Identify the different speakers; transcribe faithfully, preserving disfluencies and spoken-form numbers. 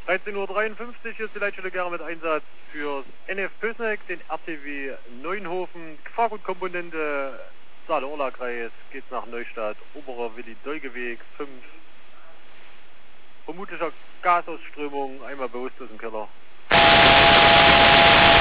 Speaker 1: dreizehn Uhr dreiundfünfzig, hier ist die Leitstelle Gera mit Einsatz fürs N F Pößneck, den R T W Neuenhofen, Gefahrgutkomponente Saale-Orla-Kreis, geht's nach Neustadt, oberer Willi-Dolge-Weg, fünf. Vermutlicher Gasausströmung, einmal bewusstlos im Keller.